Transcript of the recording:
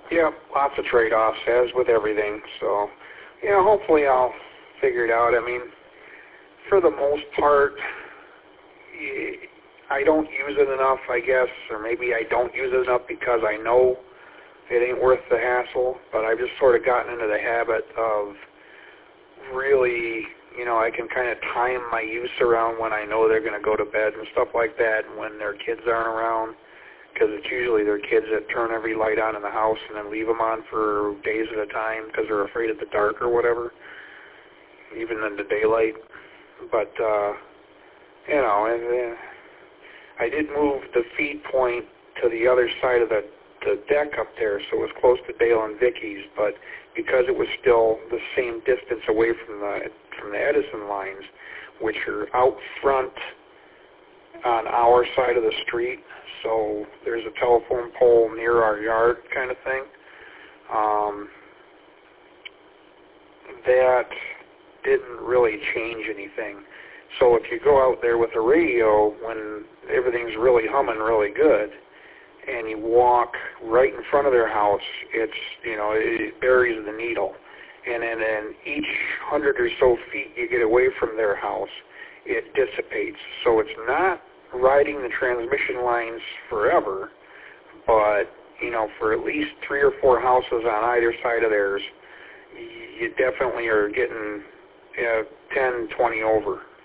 Yep, lots of trade-offs, as with everything. So, hopefully I'll figure it out. I mean, for the most part, I don't use it enough, I guess, or maybe I don't use it enough because I know it ain't worth the hassle, but I've just sort of gotten into the habit of really, I can kind of time my use around when I know they're going to go to bed and stuff like that, and when their kids aren't around, because it's usually their kids that turn every light on in the house and then leave them on for days at a time because they're afraid of the dark or whatever, even in the daylight. But, I did move the feed point to the other side of the deck up there, so it was close to Dale and Vicky's, but because it was still the same distance away from the Edison lines, which are out front on our side of the street, so there's a telephone pole near our yard kind of thing, that didn't really change anything. So if you go out there with a radio when everything's really humming really good, and you walk right in front of their house, it buries the needle. And then in each 100 or so feet you get away from their house, it dissipates. So it's not riding the transmission lines forever, but, for at least 3 or 4 houses on either side of theirs, you definitely are getting 10, 20 over.